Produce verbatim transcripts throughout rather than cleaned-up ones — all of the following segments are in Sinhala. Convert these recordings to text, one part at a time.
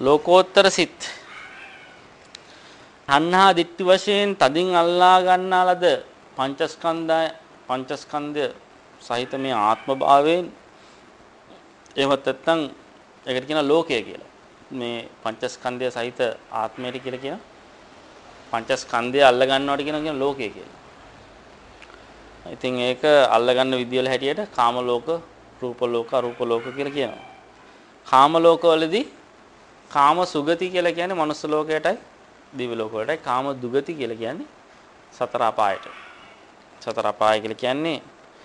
ලෝකෝත්තර සිත් අන්හා දිට්ඨි වශයෙන් තදින් අල්ලා ගන්නා ලද පංචස්කන්ධය පංචස්කන්ධය සහිත මේ ආත්ම භාවයෙන් එහෙමත් නැත්නම් ඒකට කියන ලෝකය කියලා. මේ පංචස්කන්ධය සහිත ආත්මයට කියලා කියන පංචස්කන්ධය අල්ල ගන්නවට කියන කියන ලෝකය කියලා. ඉතින් ඒක අල්ල ගන්න විදිය වල හැටියට කාම ලෝක, රූප ලෝක, අරූප ලෝක කියලා කියනවා. කාම ලෝක වලදී කාම සුගති කියලා කියන්නේ මනුස්ස ලෝකයටයි දිව්‍ය ලෝක වලටයි. කාම දුගති කියලා කියන්නේ සතර අපායට. සතර අපාය කියලා කියන්නේ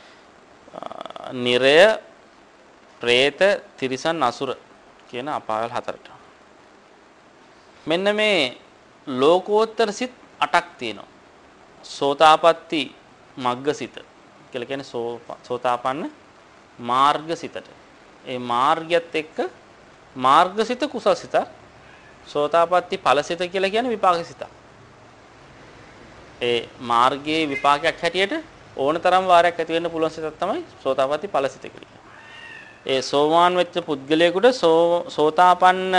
නිරය, പ്രേත, තිරිසන්, අසුර කියන අපායල් හතරට. මෙන්න මේ ලෝකෝත්තර සිත් අටක් තියෙනවා. සෝතාපට්ටි මග්ගසිත කියලා කියන්නේ සෝතාපන්න මාර්ගසිතට. ඒ මාර්ගයත් එක්ක මාර්ගසිත කුසල්සිත, සෝතාපට්ටි ඵලසිත කියලා කියන්නේ විපාකසිත. ඒ මාර්ගයේ විපාකයක් හැටියට ඕනතරම් වාරයක් ඇති වෙන්න පුළුවන් සිතක් තමයි සෝතාපට්ටි ඵලසිත කියන්නේ. ඒ සෝවාන් වෙච්ච පුද්ගලයාට සෝතාපන්න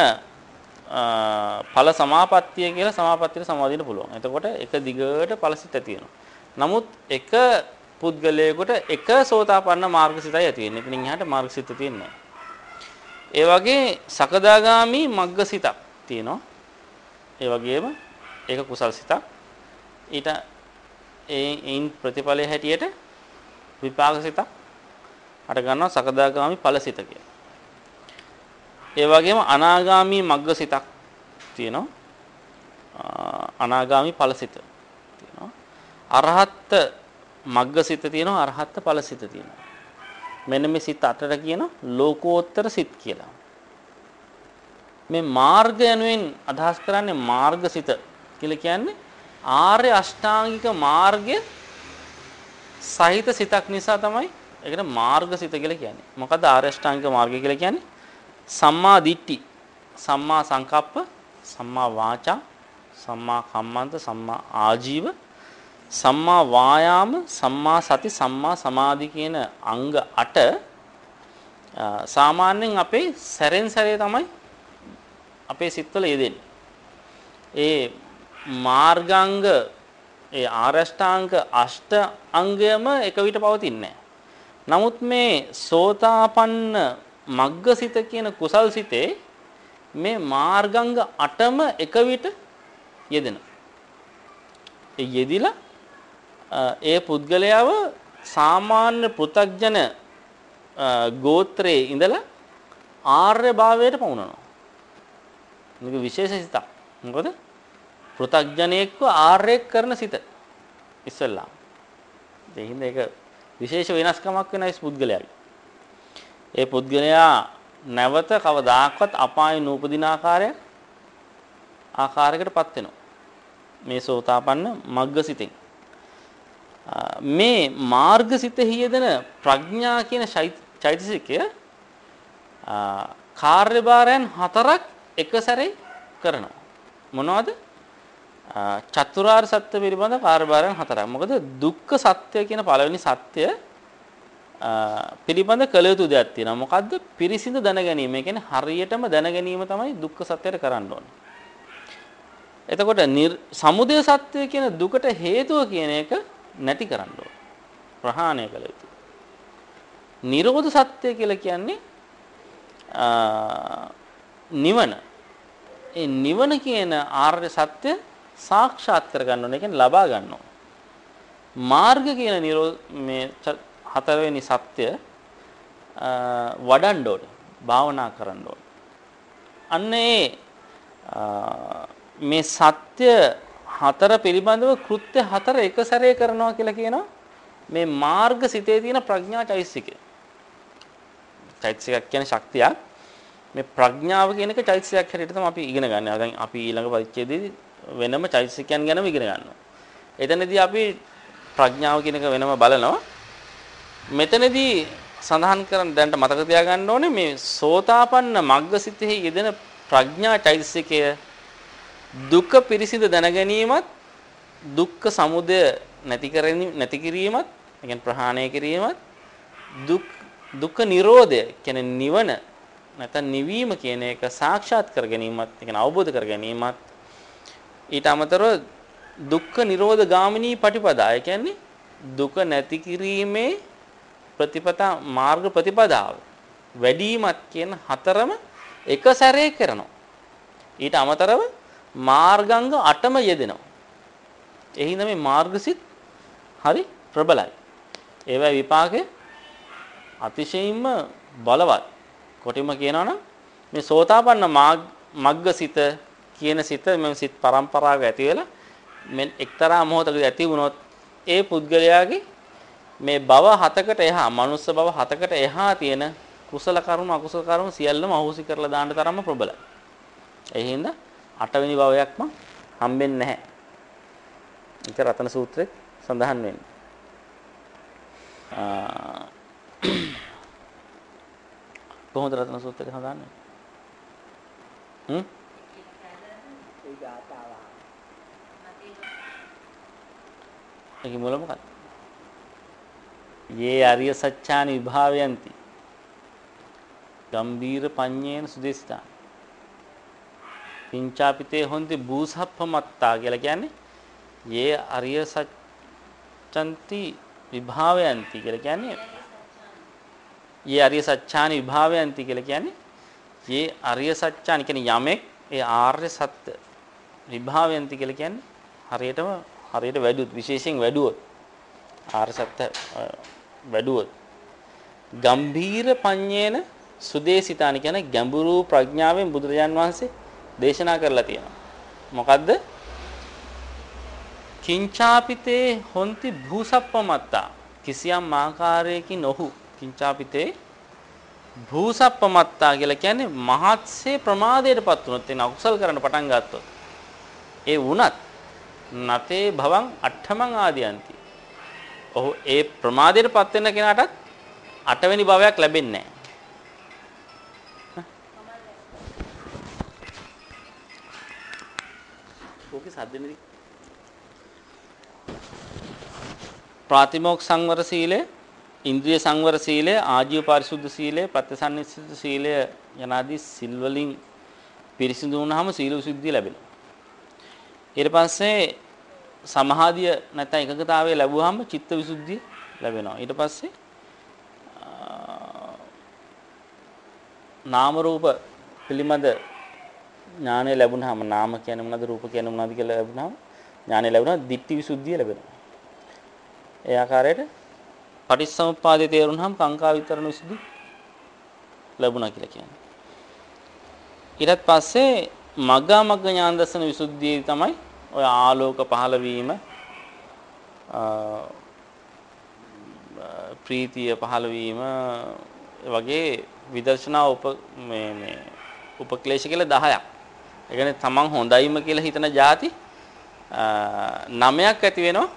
ඵල සමාපත්තිය කියලා සමාපත්තියට සමාදින්න පුළුවන්. එතකොට එක දිගට ඵලසිත ඇති වෙනවා. නමුත් එක පුද්ගලයාට එක සෝතාපන්න මාර්ගසිතයි ඇති වෙන්නේ. එතනින් එහාට මාර්ගසිත තියෙන්නේ නැහැ. ඒ වගේ සකදාගාමි මග්ගසිතක් තියෙනවා. ඒ වගේම ඒක කුසල්සිතක්. ඊට ඒයින් ප්‍රතිඵලයේ හැටියට විපාකසිතක් අට ගන්නවා සකදාගාමි ඵලසිත කියලා. ඒ වගේම අනාගාමි මග්ගසිතක් තියෙනවා. අනාගාමි ඵලසිත තියෙනවා. අරහත් මග්ගසිත තියෙනවා, අරහත් ඵලසිත තියෙනවා. මෙන්න මේ සිත අටට කියන ලෝකෝත්තර සිත් කියලා. මේ මාර්ග යනුවෙන් අදහස් කරන්නේ මාර්ගසිත කියලා කියන්නේ ආර්ය අෂ්ටාංගික මාර්ගය සහිත සිතක් නිසා තමයි ඒකට මාර්ගසිත කියලා කියන්නේ. මොකද ආර්ය අෂ්ටාංගික මාර්ගය කියලා කියන්නේ සම්මා දිට්ඨි, සම්මා සංකප්ප, සම්මා වාචා, සම්මා කම්මන්ත, සම්මා ආජීව, සම්මා වායාම, සම්මා සති, සම්මා සමාධි කියන අංග අට සාමාන්‍යයෙන් අපේ සැරෙන් සැරේ තමයි අපේ සිත්වල යෙදෙන්නේ. ඒ මාර්ගාංග ඒ ආරෂ්ඨාංග අෂ්ට අංගයම එක විට පවතින්නේ නැහැ. නමුත් මේ සෝතාපන්න මග්ගසිත කියන කුසල්සිතේ මේ මාර්ගාංග අටම එක විට යෙදෙනවා. ඒ යෙදිලා ඒ පුද්ගලයාව සාමාන්‍ය පෘථග්ජන ගෝත්‍රයේ ඉඳලා ආර්ය භාවයට පමුණනවා. මේක විශේෂ සිතක්. මොකද පෘථග්ජනයෙක්ව ආර්යයක් කරන සිත ඉස්සෙල්ලා. ඒ හින්දා ඒක විශේෂ වෙනස්කමක් වෙන ඒ පුද්ගලයාගේ. ඒ පුද්ගලයා නැවත කවදාකවත් අපායේ නූපදින ආකාරයක් ආකාරයකටපත් වෙනවා. මේ සෝතාපන්න මග්ගසිතෙන්. මේ මාර්ගසිතෙහි යෙදෙන ප්‍රඥා කියන චෛතසිකය කාර්යභාරයන් හතරක් එක සැරේ කරනවා. මොනවද? චතුරාර්ය සත්‍ය පිළිබඳ කාර්යභාරයන් හතරක්. මොකද දුක්ඛ සත්‍ය කියන පළවෙනි සත්‍ය පිළිබඳ කළ යුතු දෙයක් තියෙනවා. මොකද්ද? පිරිසිදු දැන ගැනීම. ඒ කියන්නේ හරියටම දැන ගැනීම තමයි දුක්ඛ සත්‍යයට කරන්න ඕනේ. එතකොට සමුදය සත්‍ය කියන දුකට හේතුව කියන එක නැති කරන්න ඕනේ. ප්‍රහාණය කළ යුතුයි. නිරෝධ සත්‍ය කියලා කියන්නේ නිවන. ඒ නිවන කියන ආර්ය සත්‍ය සාක්ෂාත් කර ගන්න ඕනේ. ඒ කියන්නේ ලබා ගන්න ඕනේ. මාර්ග කියන නිරෝධ මේ හතරවෙනි සත්‍ය වඩන්න ඕනේ. භාවනා කරන්න ඕනේ. අන්න ඒ මේ සත්‍ය හතර පිළිබඳව කෘත්‍ය හතර එක සැරේ කරනවා කියලා කියනවා මේ මාර්ග සිතේ තියෙන ප්‍රඥා චෛතසිකය. චෛතසිකයක් කියන්නේ ශක්තියක්. මේ ප්‍රඥාව කියන එක චෛතසිකයක් හැටියට තමයි අපි ඉගෙන ගන්න. දැන් අපි ඊළඟ පරිච්ඡේදයේදී වෙනම චෛතසිකයන් ගැනම ඉගෙන ගන්නවා. එතනදී අපි ප්‍රඥාව කියන එක වෙනම බලනවා. මෙතනදී සඳහන් කරන් දැන්ට මතක තියාගන්න ඕනේ මේ සෝතාපන්න මග්ගසිතෙහි යෙදෙන ප්‍රඥා චෛතසිකය දුක්ඛ පිරිසිදු දැන ගැනීමත් දුක්ඛ සමුදය නැති කරගෙන නැති කිරීමත් ඒ කියන්නේ ප්‍රහාණය කිරීමත් දුක් දුක්ඛ නිරෝධය කියන්නේ නිවන නැත්නම් නිවීම කියන එක සාක්ෂාත් කර ගැනීමත් කියන අවබෝධ කර ගැනීමත් ඊට අමතරව දුක්ඛ නිරෝධ ගාමිනී පටිපදා. ඒ කියන්නේ දුක නැති කිරීමේ ප්‍රතිපදා මාර්ග ප්‍රතිපදාව වැඩිමත් කියන හතරම එක සැරේ කරනවා. ඊට අමතරව මාර්ගාංග අටම යෙදෙනවා. එහිඳ මේ මාර්ගසිත හරි ප්‍රබලයි. ඒවයි විපාකේ අතිශයින්ම බලවත්. කොටිම කියනවා නම් මේ සෝතාපන්න මග්ගසිත කියන සිත මේ සිත් පරම්පරාවක ඇති වෙලා මෙන් එක්තරා මොහොතකදී ඇති වුණොත් ඒ පුද්ගලයාගේ මේ භව හතකට එහා මනුස්ස භව හතකට එහා තියෙන කුසල කර්ම අකුසල කර්ම සියල්ලම අහෝසි කරලා දාන්න තරම්ම ප්‍රබලයි. ඒ හින්දා අටවෙනි භවයක්ම හම්බෙන්නේ නැහැ. ඒක රතන සූත්‍රයේ සඳහන් වෙන්නේ. ආ කොහොමද රතන සූත්‍රයේ සඳහන් වෙන්නේ? හ්ම්? ඒ ගාතාව. ඒක මොළ මොකක්ද? යේ ආර්ය සත්‍යානි විභාවයන්ති ගම්බීර පඤ්ඤේන සුදේශිතා පින්චාපිතේ හොන්ති භූසප්පමත්තා කියලා කියන්නේ යේ ආර්ය සත්‍යන්ති විභාවයන්ති කියලා කියන්නේ යේ ආර්ය සත්‍යානි විභාවයන්ති කියලා කියන්නේ යේ ආර්ය සත්‍යානි කියන්නේ යමෙක් ඒ ආර්ය සත්‍ය විභාවයන්ති කියලා කියන්නේ හරියටම හරියට වැඩුවොත් විශේෂයෙන් වැඩුවොත් ආර්ය සත්‍ය වැඩුවොත් ගම්භීර පඤ්ඤේන සුදේශිතානි කියන්නේ ගැඹුරු ප්‍රඥාවෙන් බුදුරජාන් වහන්සේ දේශනා කරලා තියෙනවා. මොකද්ද? කිංචාපිතේ හොන්ති භූසප්පමත්තා කිසියම් ආකාරයකින් ඔහු කිංචාපිතේ භූසප්පමත්තා කියලා කියන්නේ මහත්සේ ප්‍රමාදයටපත් වුණොත් එන අකුසල් කරන්න පටන් ගත්තොත් ඒ වුණත් නතේ භවං අට්ඨමං ආදියන්ති. ඔහු ඒ ප්‍රමාදයටපත් වෙන කෙනාටත් අටවෙනි භවයක් ලැබෙන්නේ නැහැ. ඕකේ සද්දෙන්නේ ප්‍රාතිමෝක්ඛ සංවර සීලය, ඉන්ද්‍රිය සංවර සීලය, ආජීව පාරිශුද්ධ සීලය, ප්‍රත්‍යසන්නිසිත සීලය යනාදී සිල් වලින් පිරිසිදු වුණාම සීල විසුද්ධිය ලැබෙනවා. ඊට පස්සේ සමාධිය නැත්නම් එකඟතාවය ලැබුවාම චිත්ත විසුද්ධිය ලැබෙනවා. ඊට පස්සේ නාම රූප පිළිමද ඥානය ලැබුණාම නාම කියන්නේ මොනවද රූප කියන්නේ මොනවද කියලා ලැබුණාම ඥානය ලැබුණා ditthi visuddhiය ලැබෙනවා. ඒ ආකාරයට පටිච්චසමුප්පාදේ තේරුණාම කාංකා විතරණ විසුද්ධි ලැබුණා කියලා කියන්නේ. ඊට පස්සේ මග්ගා මග්ග ඥාන දර්ශන විසුද්ධිය තමයි ඔය ආලෝක පහළ වීම ප්‍රීතිය පහළ වීම වගේ විදර්ශනා උප මේ මේ උපක්ලේශ කියලා දහයක්. ඒ කියන්නේ තමන් හොඳයිම කියලා හිතන જાති නවයක් ඇති වෙනවා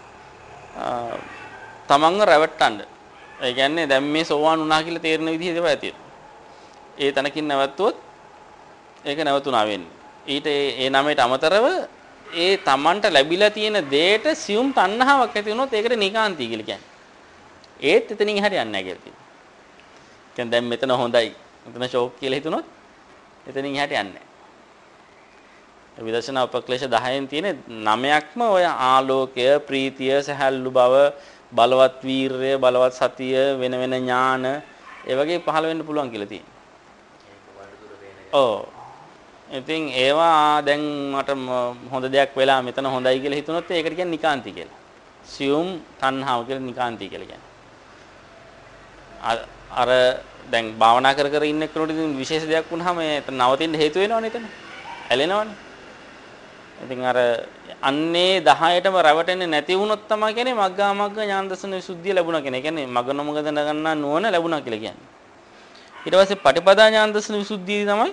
තමන්ව රැවට්ටන්න. ඒ කියන්නේ දැන් මේ සෝවාන් වුණා කියලා තේරෙන විදිහ ඒවා ඇති වෙනවා. ඒ තනකින් නැවතුවොත් ඒක නැවතුණා වෙන්නේ. ඊට ඒ නමයට අමතරව ඒ තමන්ට ලැබිලා තියෙන දෙයට සියුම් තණ්හාවක් ඇති වුණොත් ඒකට නිකාන්ති කියලා කියන්නේ. ඒත් එතනින් එහාට යන්නේ නැහැ කියලා කියනවා. කියන්නේ දැන් මෙතන හොඳයි. මෙතන ෂෝක් කියලා හිතුනොත් එතනින් එහාට යන්නේ නැහැ. විදර්ශනා උපක්ලේශ දහයෙන් තියෙන නවයක්ම ඔය ආලෝකය, ප්‍රීතිය, සහැල්ලු බව, බලවත් වීරය, බලවත් සතිය, වෙන වෙන ඥාන ඒ වගේ පහළ වෙන්න පුළුවන් කියලා තියෙනවා. ඔව්. ඉතින් ඒවා දැන් මට හොඳ දෙයක් වෙලා මෙතන හොඳයි කියලා හිතුනොත් ඒකට කියන්නේ නිකාන්ති කියලා. සියුම් තණ්හාව කියලා නිකාන්ති කියලා කියන්නේ. අර දැන් භාවනා කර කර ඉන්න කෙනෙකුට ඉතින් විශේෂ දෙයක් වුණාම එතන නවතින්න හේතු වෙනවනේ එතන. ඇලෙනවනේ. ඉතින් අර අන්නේ දහයටම රැවටෙන්නේ නැති වුණොත් තමයි කියන්නේ මග්ගා මග්ග ඥාන දර්ශන විසුද්ධිය ලැබුණා කියන්නේ. ඒ කියන්නේ මග නොමග දැනගන්න නුවණ ලැබුණා කියලා කියන්නේ. ඊට පස්සේ පටිපදා ඥාන දර්ශන විසුද්ධිය තමයි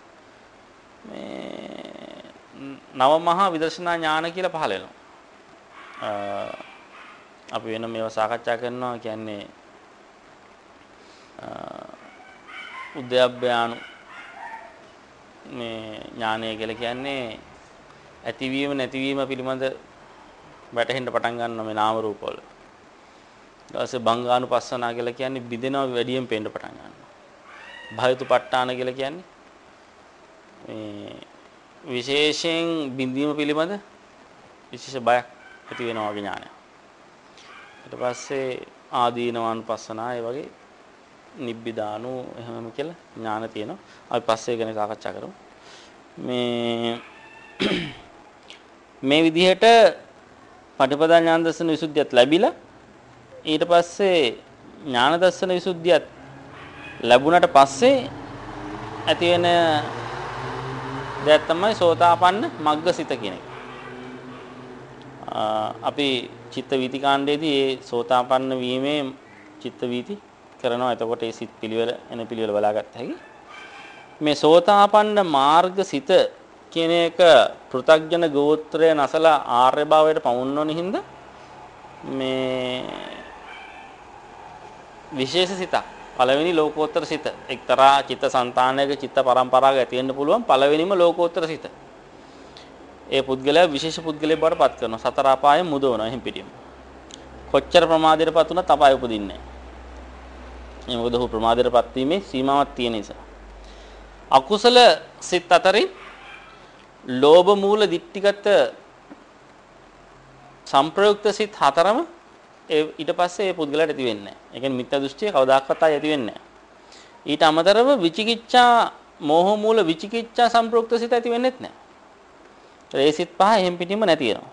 මේ නව මහා විදර්ශනා ඥාන කියලා පහළ වෙනවා. අපි වෙන මේවා සාකච්ඡා කරනවා කියන්නේ උද්‍යප්පයානු මේ ඥානය කියලා කියන්නේ ඇතිවීම නැතිවීම පිළිබඳ වැටහෙන්න පටන් ගන්නවා මේ නාම රූප වල. ඊට පස්සේ භංගානුපස්සනා කියලා කියන්නේ බිඳෙනවා වැඩියෙන් පේන්න පටන් ගන්නවා. භයතුපට්ඨාන කියලා කියන්නේ මේ විශේෂයෙන් බින්දීම පිළිබඳ විශේෂ බයක් ඇති වෙනවා වගේ ඥානය. ඊට පස්සේ ආදීනවානුපස්සනා ඒ වගේ නිබ්බිදානු එහෙමම කියලා ඥාන තියෙනවා. අපි පස්සේ ගැන සාකච්ඡා කරමු. මේ මේ විදිහට පටිපදා ඥාන දර්ශන විසුද්ධියත් ලැබිලා ඊට පස්සේ ඥාන දර්ශන විසුද්ධියත් ලැබුණට පස්සේ ඇති වෙන දෙයක් තමයි සෝතාපන්න මග්ගසිත කියන එක. අපි චිත්ත වීති කාණ්ඩයේදී ඒ සෝතාපන්න වීමේ චිත්ත වීති කරනවා. එතකොට ඒ සිත් පිළිවෙල එන පිළිවෙල බලාගත්ත හැකි. මේ සෝතාපන්න මාර්ගසිත කියන එක පෘථග්ජන ගෝත්‍රය නැසලා ආර්ය භාවයට පමුණුවන හින්දා මේ විශේෂ සිතක් පළවෙනි ලෝකෝත්තර සිත එක්තරා චිත්ත සංතානයක චිත්ත පරම්පරාවක ඇති වෙන්න පුළුවන් පළවෙනිම ලෝකෝත්තර සිත. ඒ පුද්ගලයා විශේෂ පුද්ගලයෙක් බවට පත් කරනවා. සතර අපායෙන් මුදවනවා එහෙන් පිටින්ම. කොච්චර ප්‍රමාදයටපත් වුණත් අපාය උපදින්නේ නැහැ. ඒ මොකද ඔහු ප්‍රමාදයටපත් වීමේ සීමාවක් තියෙන නිසා. අකුසල සිත් අතරින් ලෝභ මූල දිට්ඨිගත සංප්‍රයුක්ත සිත් හතරම ඒ ඊට පස්සේ ඒ පුද්ගලයාට ඇති වෙන්නේ නැහැ. ඒ කියන්නේ මිත්‍යා දෘෂ්ටිය කවදාකවත් ආයෙ ඇති වෙන්නේ නැහැ. ඊට අමතරව විචිකිච්ඡා මෝහ මූල විචිකිච්ඡා සංප්‍රයුක්ත සිත් ඇති වෙන්නේත් නැහැ. ඒ සිත් පහ එහෙම් පිටින්ම නැති වෙනවා.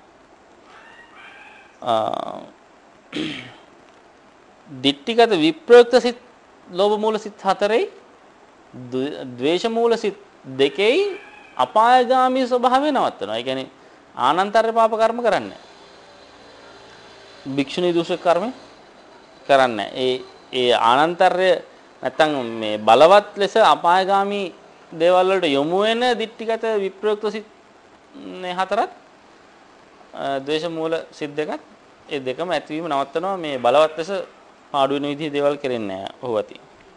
දිට්ඨිගත විප්‍රයුක්ත සිත් ලෝභ මූල සිත් හතරේ ද්වේෂ මූල සිත් දෙකේ අපායගාමී ස්වභාවය නවත්වනවා. ඒ කියන්නේ ආනන්තරේ පාප කර්ම කරන්නේ නැහැ. භික්ෂුණී දූෂක කර්ම කරන්නේ නැහැ. ඒ ඒ ආනන්තරය නැත්තම් මේ බලවත් ලෙස අපායගාමී දේවල් වලට යොමු වෙන දිට්ඨිගත විප්‍රයුක්ත සිත් මේ හතරත් ද්වේෂ මූල සිත් දෙකත් ඒ දෙකම ඇතිවීම නවත්වනවා. මේ බලවත් ලෙස පාඩු වෙන විදිහේ දේවල් කරන්නේ නැහැ ඔහුවති.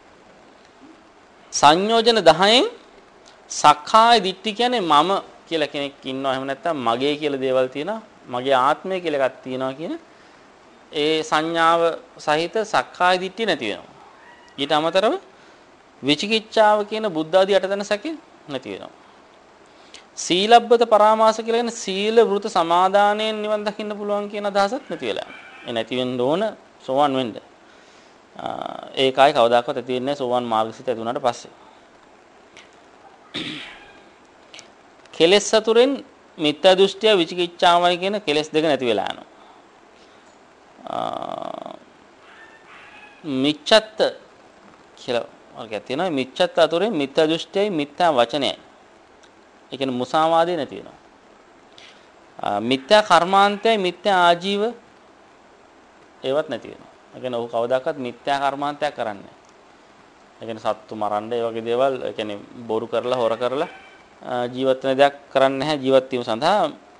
සංයෝජන දහයෙන් සක්කාය දිට්ඨි කියන්නේ මම කියලා කෙනෙක් ඉන්නවා. එහෙම නැත්නම් මගේ කියලා දේවල් තියෙනවා. මගේ ආත්මය කියලා එකක් තියෙනවා කියන ඒ සංඥාව සහිත සක්කාය දිට්ඨිය නැති වෙනවා. ඊට අමතරව විචිකිච්ඡාව කියන බුද්ධ ආදී අටතන සැකේ නැති වෙනවා. සීලබ්බත පරාමාස කියලා කියන සීල වෘත සමාදානයෙන් නිවන් දකින්න පුළුවන් කියන අදහසත් නැති වෙලා. ඒ නැති වෙන්න ඕන සෝවන් වෙන්න. ඒකයි කවදාකවත් ඇති වෙන්නේ සෝවන් මාර්ගසිත ඇති වුණාට පස්සේ. කෙලෙස් සතුරෙන් මිත්‍යා දෘෂ්ටිය විචිකිච්ඡාවයි කියන කෙලෙස් දෙක නැති වෙලා යනවා. මිච්ඡත්ත කියලා වර්ගයක් තියෙනවා. මිච්ඡත්ත අතුරෙන් මිත්‍යා දෘෂ්ටියයි මිත්‍යා වචනයයි. ඒ කියන්නේ මුසාවාදේ නැති වෙනවා. මිත්‍යා කර්මාන්තයයි මිත්‍යා ආජීව ඒවත් නැති වෙනවා. ඒ කියන්නේ ඔහු කවදාකවත් මිත්‍යා කර්මාන්තයක් කරන්නේ නැහැ. ඒ කියන්නේ සත්තු මරන්න ඒ වගේ දේවල් ඒ කියන්නේ බොරු කරලා හොර කරලා ජීවත් වෙන දෙයක් කරන්නේ නැහැ ජීවත් වීම සඳහා.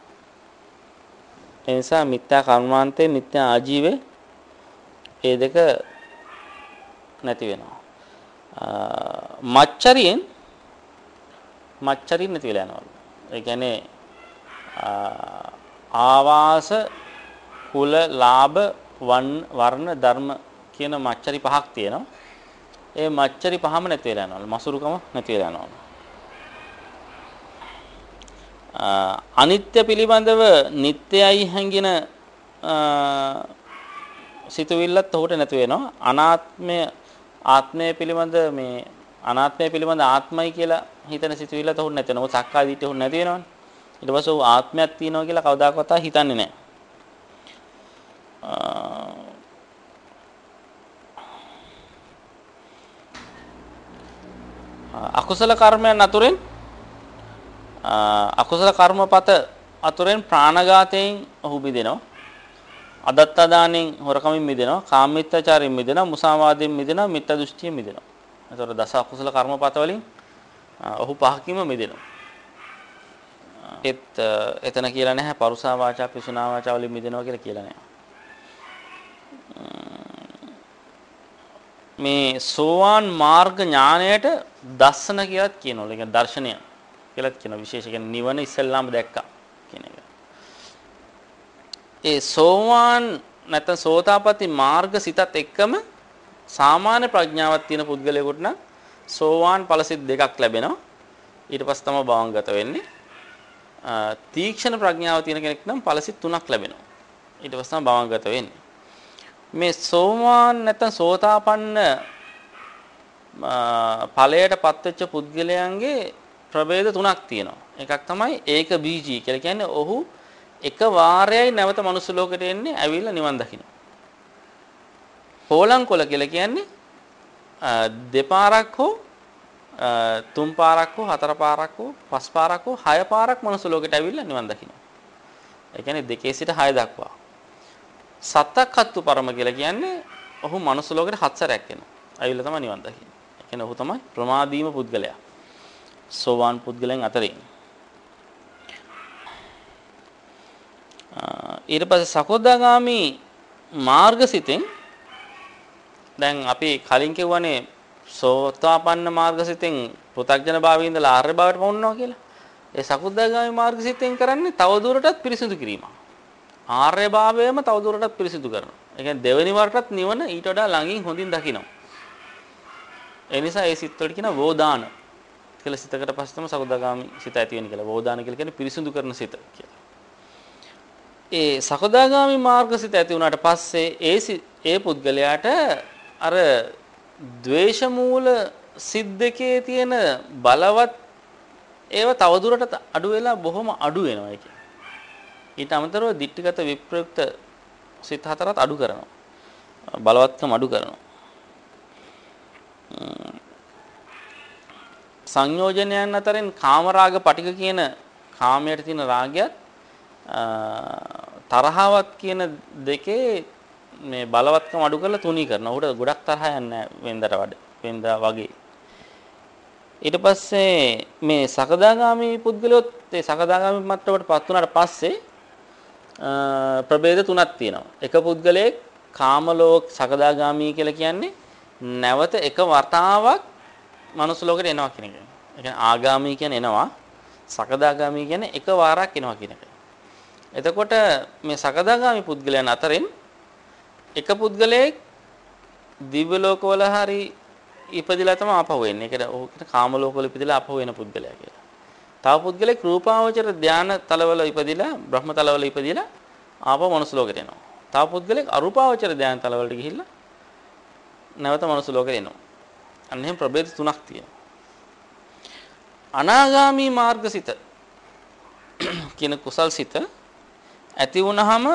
ඒ නිසා මිත්‍යා කර්මාන්තේ මිත්‍යා ආජීවේ ඒ දෙක නැති වෙනවා. මච්චරියෙන් මච්චරින් නැති වෙලා යනවා. ඒ කියන්නේ ආවාස කුල ලාභ වර්ණ ධර්ම කියන මච්චරි පහක් තියෙනවා. ඒ මච්චරි පහම නැති වෙලා යනවා. මසුරුකම නැති වෙලා යනවා. අනිත්‍ය පිළිබඳව නිට්ටයයි හැඟින සිතුවිල්ලත් ඔහුට නැති වෙනවා. අනාත්මය ආත්මය පිළිබඳ මේ අනාත්මය පිළිබඳ ආත්මයි කියලා හිතන සිතුවිල්ලත් ඔහුට නැති වෙනවා. සක්කාය දිට්ඨිය ඔහුට නැති වෙනවනේ. ඊට පස්සේ ඔහු ආත්මයක් තියෙනවා කියලා කවදාකවත් හිතන්නේ නැහැ. අකුසල කර්මයන් අතුරෙන් අකුසල කර්මපත අතුරෙන් ප්‍රාණඝාතයෙන් ඔහු මිදෙනවා. අදත්ත දානෙන් හොරකමින් මිදෙනවා. කාමීත්‍යාචාරයෙන් මිදෙනවා. මුසාවාදයෙන් මිදෙනවා. මිත්‍යා දෘෂ්ටියෙන් මිදෙනවා. එතකොට දස අකුසල කර්මපත වලින් ඔහු පහකින්ම මිදෙනවා. ඒත් එතන කියලා නැහැ පරුසා වාචා පිසුනා වාචා වලින් මිදෙනවා කියලා කියලා නැහැ. මේ සෝවාන් මාර්ග ඥාණයට දර්ශන කියලාත් කියනවා. ඒ කියන්නේ දර්ශනය කියලාත් කියන විශේෂ කියන්නේ නිවන ඉස්සෙල්ලාම දැක්කා කියන එක. ඒ සෝවාන් නැත්නම් සෝතාපට්ටි මාර්ග සිතත් එක්කම සාමාන්‍ය ප්‍රඥාවක් තියෙන පුද්ගලයෙකුට නම් සෝවාන් ඵලසිත දෙකක් ලැබෙනවා. ඊට පස්සේ තමයි භවංගත වෙන්නේ. තීක්ෂණ ප්‍රඥාව තියෙන කෙනෙක් නම් ඵලසිත තුනක් ලැබෙනවා. ඊට පස්සේ තමයි භවංගත වෙන්නේ. මේ සෝවාන් නැත්නම් සෝතාපන්න ඵලයටපත් වෙච්ච පුද්ගලයන්ගේ ප්‍රභේද තුනක් තියෙනවා. එකක් තමයි ඒක බීජී කියලා කියන්නේ ඔහු එක වාරයයි නැවත මනුස්ස ලෝකෙට එන්නේ ඇවිල්ලා නිවන් දකින්න. පෝලංකොල කියලා කියන්නේ දෙපාරක් හෝ තුන් පාරක් හෝ හතර පාරක් හෝ පස් පාරක් හෝ හය පාරක් මනුස්ස ලෝකෙට ඇවිල්ලා නිවන් දකින්න. ඒ කියන්නේ දෙකේ සිට හය දක්වා. සත්තක්කත්තු පරම කියලා කියන්නේ ඔහු මනුස්ස ලෝකෙට හත් සැරයක් එනවා. ඇවිල්ලා තමයි නිවන් දකින්නේ. ඒ කියන්නේ ඔහු තමයි ප්‍රමාදීම පුද්ගලයා. සෝවාන් පුද්ගලයන් අතරින්. ඊට පස්සේ සකෝදාගාමි මාර්ගසිතෙන් දැන් අපි කලින් කියවනේ සෝතාපන්න මාර්ගසිතෙන් පෘථග්ජන භාවයේ ඉඳලා ආර්ය භාවයට පමුණනවා කියලා. ඒ සකෝදාගාමි මාර්ගසිතෙන් කරන්නේ තවදුරටත් පිරිසිදු කිරීමක්. ආර්ය භාවයම තවදුරටත් පිරිසිදු කරනවා. ඒ කියන්නේ දෙවෙනි වරටත් නිවන ඊට වඩා ළඟින් හොඳින් දකිනවා. ඒ නිසා ඒ සිත් වලට කියන වෝදාන කියලා සිතකට පස්සේ තමයි සකෝදාගාමි සිත ඇති වෙන්නේ කියලා. වෝදාන කියලා කියන්නේ පිරිසිදු කරන සිත කියලා. ඒ සකෝදාගාමි මාර්ගසිත ඇති වුණාට පස්සේ ඒ ඒ පුද්ගලයාට අර ද්වේෂ මූල සිත් දෙකේ තියෙන බලවත් ඒව තවදුරටත් අඩු වෙලා බොහොම අඩු වෙනවා ඒක. ඊට අමතරව ditthිගත විප්‍රයුක්ත සිත් හතරත් අඩු කරනවා. බලවත්කම අඩු කරනවා. සංයෝජනයන් අතරින් කාමරාග පටික කියන කාමයට තියෙන රාගයත් තරහවත් කියන දෙකේ මේ බලවත්කම අඩු කරලා තුනී කරනවා. උඩ ගොඩක් තරහ යන්නේ වෙන්දට වඩා. වෙන්දා වගේ. ඊට පස්සේ මේ සකදාගාමි පුද්ගලයොත් ඒ සකදාගාමි මට්ටමට පත් වුණාට පස්සේ ප්‍රභේද තුනක් තියෙනවා. එක පුද්ගලයෙක් කාම ලෝක සකදාගාමි කියලා කියන්නේ නැවත එක වතාවක් මනුස්ස ලෝකෙට එනවා කියන එක. ඒ කියන්නේ ආගාමි කියන්නේ එනවා. සකදාගාමි කියන්නේ එක වාරයක් එනවා කියන එක. එතකොට මේ සකදාගාමි පුද්ගලයන් අතරින් එක පුද්ගලයෙක් දිව්‍ය ලෝකවල හරි ඉපදිලා තමයි ආපහු එන්නේ. ඒකට ඔහු කියන කාම ලෝකවල ඉපදිලා ආපහු එන පුද්ගලයා කියලා. තව පුද්ගලයෙක් රූපාවචර ධාන තලවල ඉපදිලා බ්‍රහ්ම තලවල ඉපදිලා ආපහු මනුස්ස ලෝකෙට එනවා. තව පුද්ගලයෙක් අරූපාවචර ධාන තලවලට ගිහිල්ලා නැවත මනුස්ස ලෝකෙට එනවා. අන්න එහෙම ප්‍රභේද තුනක් තියෙනවා. අනාගාමී මාර්ගසිත කියන කුසල් සිත ඇති වුණාම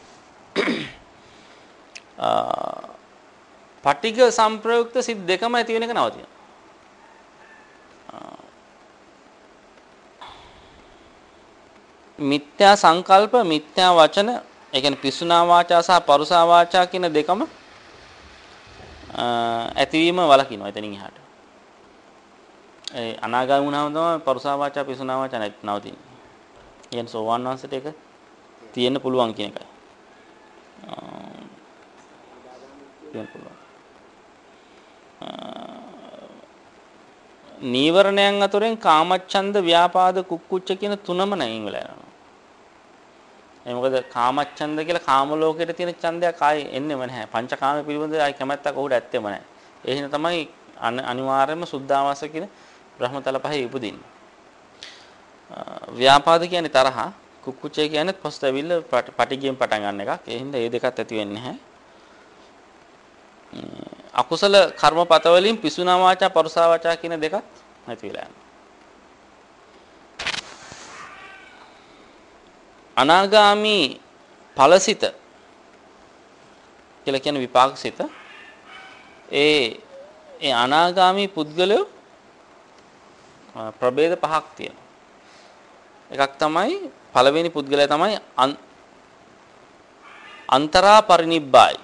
පටිඝ සම්ප්‍රයුක්ත සිත් දෙකම ඇති වෙන එක නවතිනවා. මිත්‍යා සංකල්ප මිත්‍යා වචන ඒ කියන්නේ පිසුනා වාචා සහ පරුසා වාචා කියන දෙකම ඇතිවීම වලකිනවා එතනින් එහාට. ඒ අනාගාමී වුණාම තමයි පරුසා වාචා පිසුනා වාචා නවතින්නේ. කියන්නේ සෝවාන් වංශයට ඒක තියෙන්න පුළුවන් කියන එකයි. තියෙන්න පුළුවන්. නීවරණයන් අතරින් කාමච්ඡන්ද ව්‍යාපාද කුක්කුච්ච කියන තුනම නැයින් වෙලා යනවා. ඒ මොකද කාමච්ඡන්ද කියලා කාම ලෝකෙට තියෙන ඡන්දයක් ආයේ එන්නේම නැහැ. පංචකාම පිළිබඳ ආයි කැමැත්තක් ඔහුට ඇත්තෙම නැහැ. ඒ හින්දා තමයි අනිවාර්යයෙන්ම සුද්ධාවාස කියන බ්‍රහ්මතල පහේ උපදින්නේ. ව්‍යාපාද කියන්නේ තරහ, කුක්කුච්චය කියන්නේ පොස්තවිල්ල පටිගියෙන් පටන් ගන්න එකක්. ඒ හින්දා මේ දෙකත් ඇති වෙන්නේ නැහැ. අකුසල කර්මපත වලින් පිසුනා වාචා පරුසා වාචා කියන දෙකත් නැති වෙලා යනවා. අනාගාමි ඵලසිත කියලා කියන විපාකසිත ඒ ඒ අනාගාමි පුද්ගලයෝ ප්‍රභේද පහක් තියෙනවා. එකක් තමයි පළවෙනි පුද්ගලයා තමයි අන්තරා පරිනිබ්බායි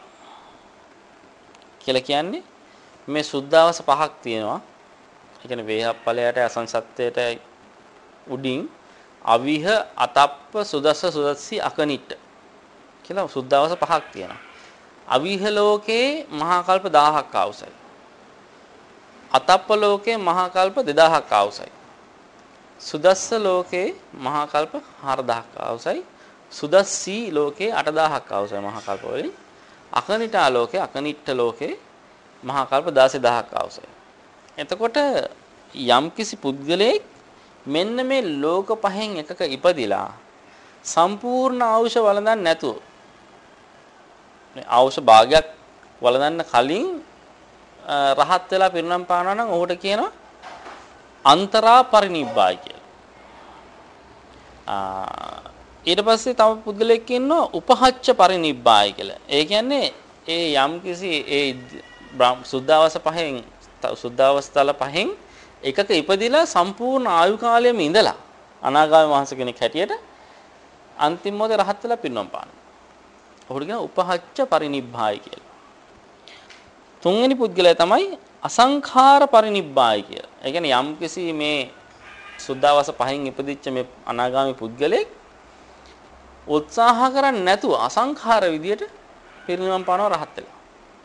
කියලා කියන්නේ මේ සුද්ධාවස පහක් තියෙනවා. ඒ කියන්නේ වේහප්පලයට අසංසත්තයට උඩින් අවිහ අතප්ප සුදස්ස සුදස්සි අකනිට කියලා සුද්ධාවස පහක් තියෙනවා. අවිහ ලෝකේ මහා කල්ප දහයක් ආවුසයි. අතප්ප ලෝකේ මහා කල්ප දෙදාහක් ආවුසයි. සුදස්ස ලෝකේ මහා කල්ප හාරදාහක් ආවුසයි. සුදස්සි ලෝකේ අටදාහක් ආවුසයි මහා කල්ප වලින්. අකනිටා ලෝකේ අකනිට්ඨ ලෝකේ මහා කල්ප දාසදාහක් ආවුසයි. එතකොට යම්කිසි පුද්ගලයෙක් මෙන්න මේ ලෝක පහෙන් එකක ඉපදිලා සම්පූර්ණ ආයුෂ වළඳන්නේ නැතුව මේ ආයුෂ භාගයක් වළඳන්න කලින් රහත් වෙලා පිරිනම් පානවා නම් ඔහුට කියනවා අන්තරා පරිනිබ්බායි කියලා. ආ ඊට පස්සේ තව පුද්ගලයෙක් ඉන්නවා උපහච්ච පරිනිබ්බායි කියලා. ඒ කියන්නේ ඒ යම්කිසි ඒ සුද්ධාවස පහෙන් සුද්ධාවස්තල පහෙන් එකක ඉපදිලා සම්පූර්ණ ආයු කාලයම ඉඳලා අනාගාමී වහන්ස කෙනෙක් හැටියට අන්තිම මොහොතේ රහත් වෙලා පිරිනම් පානවා. ඔහුට කියන උපහච්ච පරිනිබ්බායි කියලා. තුන්වෙනි පුද්ගලයා තමයි අසංඛාර පරිනිබ්බායි කියලා. ඒ කියන්නේ යම්කිසි මේ සුද්ධාවස පහෙන් ඉපදිච්ච මේ අනාගාමී පුද්ගලෙක් උත්සාහ කරන්නේ නැතුව අසංඛාර විදියට පිරිනිවන් පානවා රහත් වෙලා.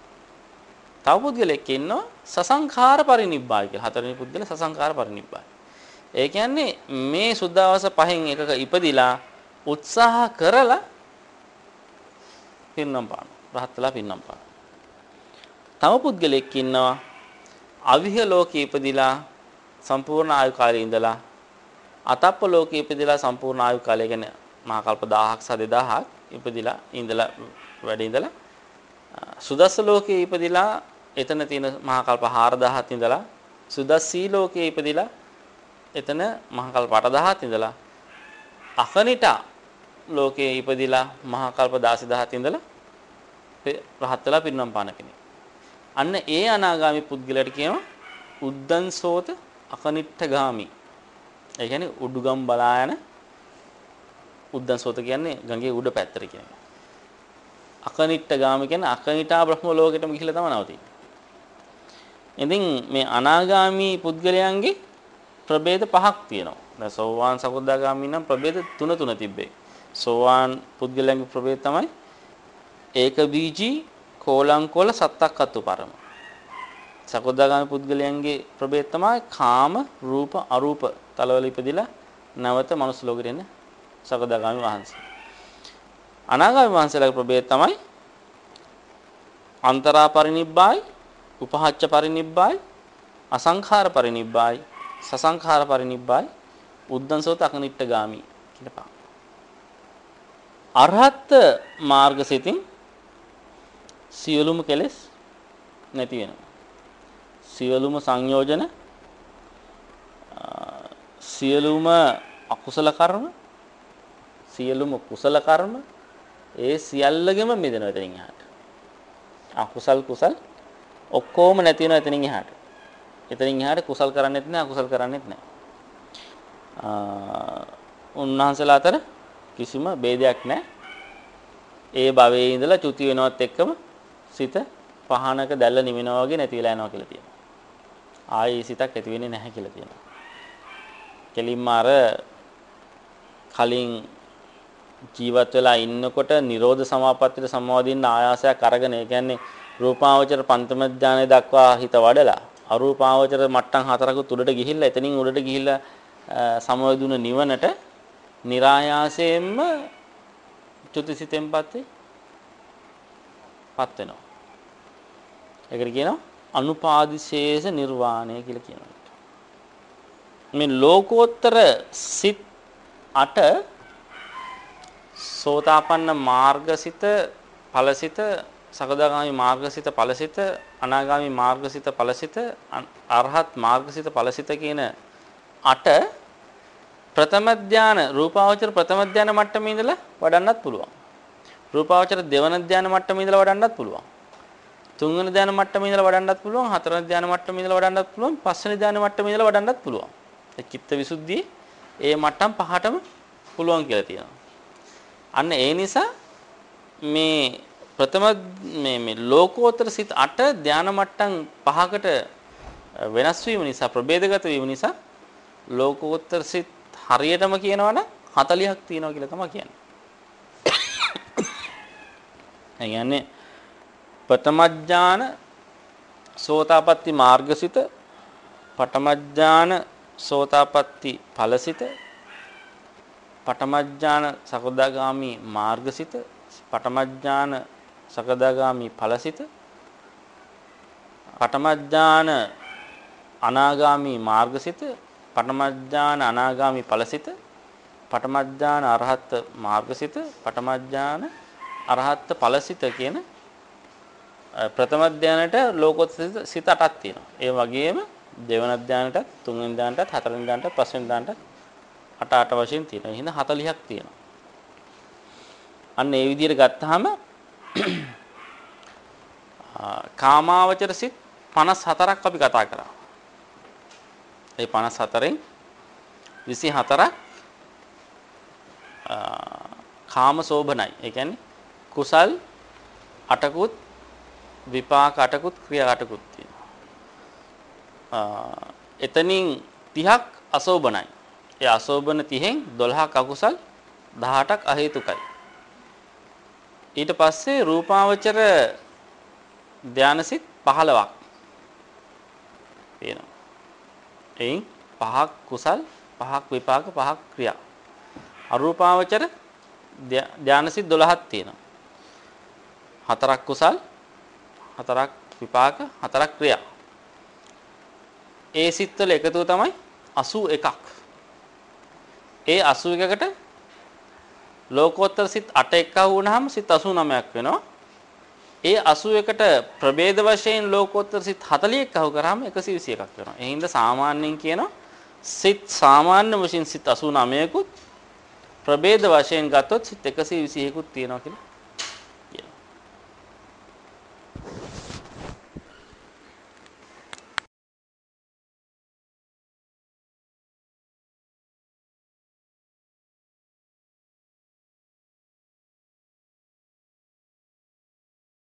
තව පුද්ගලෙක් ඉන්නවා සසංඛාර පරිනිබ්බායි කියලා. හතරවෙනි පුද්ගලයා සසංඛාර පරිනිබ්බායි. ඒ කියන්නේ මේ සුද්ධාවස පහෙන් එකක ඉපදිලා උත්සාහ කරලා පිරිනම් පානවා. රහත් වෙලා පිරිනම් පානවා. තව පුද්ගලෙක් ඉන්නවා අවිහ ලෝකේ ඉපදිලා සම්පූර්ණ ආයු කාලේ ඉඳලා අතප්ප ලෝකේ ඉපදිලා සම්පූර්ණ ආයු කාලය කියන්නේ මහා කල්ප දහයක් සහ දෙදහයක් ඉපදිලා ඉඳලා වැඩ ඉඳලා සුදස්ස ලෝකේ ඉපදිලා එතන තියෙන මහා කල්ප හාරදහයක් ඉඳලා සුදස්සී ලෝකේ ඉපදිලා එතන මහා කල්ප අටදහයක් ඉඳලා අකනිටා ලෝකේ ඉපදිලා මහා කල්ප දාසදහයක් ඉඳලා රහත් වෙලා පිරිනම් පාන කෙනෙක්. අන්න ඒ අනාගාමී පුද්ගලයාට කියනවා උද්දන්සෝත අකනිට්ඨගාමි. ඒ කියන්නේ උඩුගම් බලා යන උද්දන්සෝත කියන්නේ ගඟේ උඩ පැත්තට කියන්නේ. අකනිට්ඨගාමි කියන්නේ අකනිටා බ්‍රහ්ම ලෝකෙටම ගිහිල්ලා තමයි නවතින්නේ. ඉතින් මේ අනාගාමී පුද්ගලයන්ගේ ප්‍රභේද පහක් තියෙනවා. දැන් සෝවාන් සකෝදාගාමි නම් ප්‍රභේද තුන තුන තිබ්බේ. සෝවාන් පුද්ගලයන්ගේ ප්‍රභේද තමයි ඒක බීජී කෝලංකොල සත්තක්කතු පරම. සකෝදාගාමි පුද්ගලයන්ගේ ප්‍රභේද තමයි කාම රූප අරූප තලවල ඉපදිලා නැවත මනුස්ස ලෝකෙට එන සකෝදාගාමි වහන්සේ. අනාගාමී වහන්සේලාගේ ප්‍රභේද තමයි අන්තරා පරිනිබ්බායි, උපහච්ච පරිනිබ්බායි, අසංඛාර පරිනිබ්බායි, සසංඛාර පරිනිබ්බායි, උද්දන්සෝත අකනිට්ඨගාමි කියන පහ. අරහත් මාර්ගසිතින් සියලුම කෙලෙස් නැති වෙනවා. සියලුම සංයෝජන සියලුම අකුසල කර්ම සියලුම කුසල කර්ම ඒ සියල්ලගෙම මිදෙනවා එතනින් එහාට. අකුසල් කුසල් ඔක්කොම නැති වෙනවා එතනින් එහාට. එතනින් එහාට කුසල් කරන්නේත් නැහැ අකුසල් කරන්නේත් නැහැ. ආ උන්වහන්සේලා අතර කිසිම ભેදයක් නැහැ. ඒ භවයේ ඉඳලා චුති වෙනවත් එක්කම සිත පහනක දැල්ල නිමිනවා වගේ නැති වෙලා යනවා කියලා තියෙනවා. ආයේ සිතක් ඇති වෙන්නේ නැහැ කියලා තියෙනවා. කෙලින්ම අර කලින් ජීවත් වෙලා ඉන්නකොට නිරෝධ සමාපත්තියට සම්මාදින්න ආයාසයක් අරගෙන ඒ කියන්නේ රූපාවචර පංචම ඥානය දක්වා හිත වඩලා අරූපාවචර මට්ටම් හතරකුත් උඩට ගිහිල්ලා එතනින් උඩට ගිහිල්ලා සමවැදුන නිවනට નિરાයාසයෙන්ම චුතිසිතෙන් පත්තේ පත් වෙනවා. ඒකට කියනවා අනුපාදිශේෂ නිර්වාණය කියලා කියනවා. මේ ලෝකෝත්තර සිත් අට සෝතාපන්න මාර්ගසිත ඵලසිත සකදාගාමි මාර්ගසිත ඵලසිත අනාගාමි මාර්ගසිත ඵලසිත අරහත් මාර්ගසිත ඵලසිත කියන අට ප්‍රථම ධානය රූපාවචර ප්‍රථම ධානය මට්ටමේ ඉඳලා වඩන්නත් පුළුවන්. රූපාවචර දෙවන ධානය මට්ටමේ ඉඳලා වඩන්නත් පුළුවන්. තුන්වෙනි ධානය මට්ටමේ ඉඳලා වඩන්නත් පුළුවන්. හතරවෙනි ධානය මට්ටමේ ඉඳලා වඩන්නත් පුළුවන්. පස්වෙනි ධානය මට්ටමේ ඉඳලා වඩන්නත් පුළුවන්. ඒ චිත්ත විසුද්ධියේ ඒ මට්ටම් පහටම පුළුවන් කියලා තියෙනවා. අන්න ඒ නිසා මේ ප්‍රථම මේ මේ ලෝකෝත්තර සිත් අට ධානය මට්ටම් පහකට වෙනස් වීම නිසා ප්‍රභේදගත වීම නිසා ලෝකෝත්තර සිත් හරියටම කියනවනම් හතළිහක් තියෙනවා කියලා තමයි කියන්නේ. ඒ කියන්නේ ප්‍රථම ඥාන සෝතාපට්ටි මාර්ගසිත පඨම ඥාන සෝතාපට්ටි ඵලසිත පඨම ඥාන සකදාගාමි මාර්ගසිත පඨම ඥාන සකදාගාමි ඵලසිත පඨම ඥාන අනාගාමි මාර්ගසිත, පඨම ඥාන අනාගාමි ඵලසිත, පඨම ඥාන අරහත් මාර්ගසිත, පඨම ඥාන අරහත් ඵලසිත කියන ප්‍රථම ධානයට ලෝකෝත්තර සිත අටක් තියෙනවා. ඒ වගේම දෙවන ධානයටත්, තුන්වෙනි ධානයටත්, හතරවෙනි ධානයටත්, පස්වෙනි ධානයටත් අට අට වශයෙන් තියෙනවා. එහෙනම් හතළිහක් තියෙනවා. අන්න ඒ විදිහට ගත්තාම කාමාවචර සිත් පනස් හතරක් අපි කතා කරා. ඒ පනස් හතරෙන් විසි හතරක් කාම සෝභනයි. ඒ කියන්නේ කුසල් අටකුත් විපාක අටකුත් ක්‍රියා අටකුත් තියෙනවා. එතනින් තිහක් අසෝභනයි. ඒ අසෝභන තිහෙන් දොළහක් අකුසල් දහඅටක් අහේතුකයි. ඊට පස්සේ රූපාවචර ධානසිත පහළොවක් තියෙනවා. එයින් පහක් කුසල්, පහක් විපාක, පහක් ක්‍රියා. අරූපාවචර ධානසිත දොළහක් තියෙනවා. හතරක් කුසල්, හතරක් විපාක, හතරක් ක්‍රියා. ඒ සිත්වල එකතුව තමයි අසූ එකක්. ඒ අසූ එකකට ලෝකෝත්තර සිත් අට එකක් වුණාම සිත් අසූ නවයක් වෙනවා. ඒ අසූ එකට ප්‍රභේද වශයෙන් ලෝකෝත්තර සිත් හතළිහ එකක් කරාම එකසිය විසි එකක් වෙනවා. ඒ හින්දා සාමාන්‍යයෙන් කියනවා සිත් සාමාන්‍ය වශයෙන් සිත් අසූ නවයකුත් ප්‍රභේද වශයෙන් ගත්තොත් සිත් එකසිය විසි එකකුත් තියෙනවා කියලා